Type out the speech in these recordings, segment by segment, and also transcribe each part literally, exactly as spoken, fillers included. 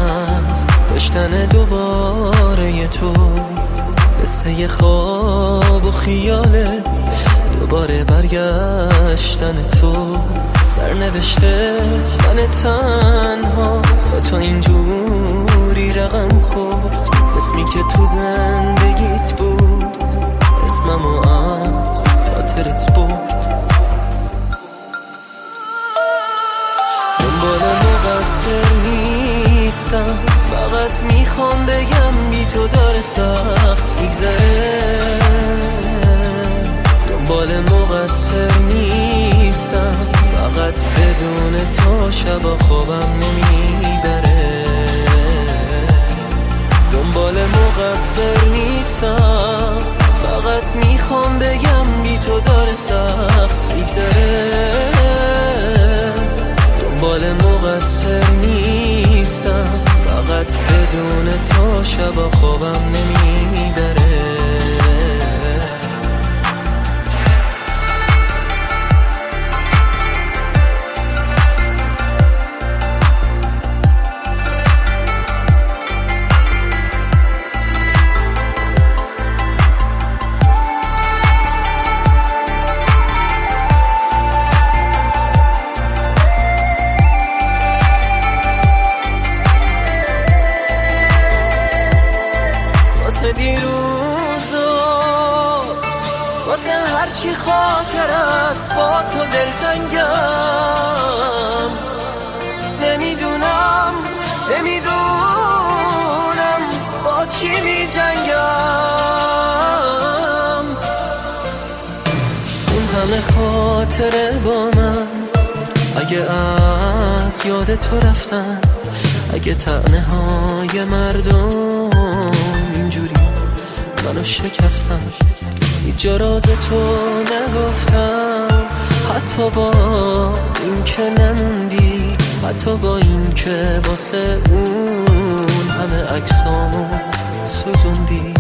از داشتن دوباره تو، مثل یه خواب و خیاله دوباره برگشتن تو. سرنوشته من تنها با تو اینجوری رقم خورد، اسمی که تو زندگیت بود اسممو از خاطرت برد. دنبال مقصر نیستم، فقط میخوام بگم بی تو داره سخت میگذره. دنبال مقصر نیستم، فقط بدون تو شبا خوابم نمیبره. دنبال مقصر نیستم، فقط میخوام بگم بی تو داره سخت میگذره. دنبال مقصر نیستم، فقط بدون تو شبا خوابم نمیبره. واسه دیروزو، واسه هرچی خاطر است با تو دلتنگم. نمیدونم نمیدونم با چی می جنگم. اون همه خاطره با من، اگه از یاد تو رفتن، اگه طعنه های مردم اینجوری منو شکستن، هیچ جا راز تو نگفتم، حتی با این که نموندی، حتی با این که واسه اون همه عکسامو سوزوندی.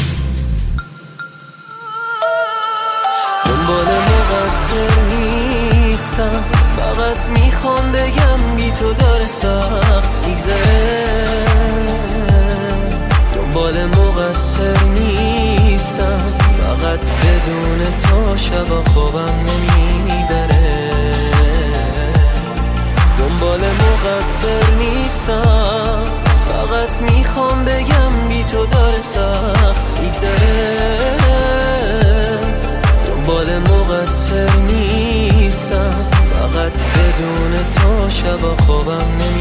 دنبال مقصر نیستم، فقط میخوام بگم بی تو داره سخت میگذره. دنبال مقصر نیستم، فقط بدون تو شبا خوابم نمیبره. دنبال مقصر نیستم، فقط میخوام بگم بی تو داره سخت میگذره. دنبال مقصر نیستم، فقط بدون تو شبا خوابم نمیبره.